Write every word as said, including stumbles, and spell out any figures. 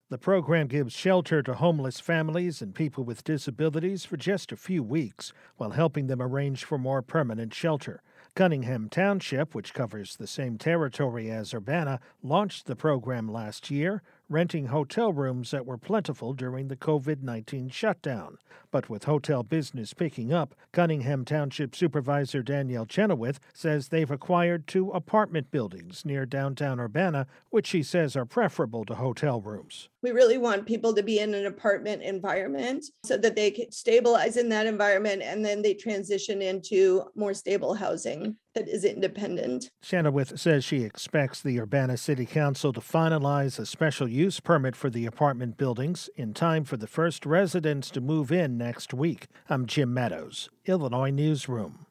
The program gives shelter to homeless families and people with disabilities for just a few weeks, while helping them arrange for more permanent shelter. Cunningham Township, which covers the same territory as Urbana, launched the program last year, renting hotel rooms that were plentiful during the covid nineteen shutdown. But with hotel business picking up, Cunningham Township Supervisor Danielle Chenoweth says they've acquired two apartment buildings near downtown Urbana, which she says are preferable to hotel rooms. We really want people to be in an apartment environment so that they can stabilize in that environment and then they transition into more stable housing that is independent. Chenoweth says she expects the Urbana City Council to finalize a special use permit for the apartment buildings in time for the first residents to move in next week. I'm Jim Meadows, Illinois Newsroom.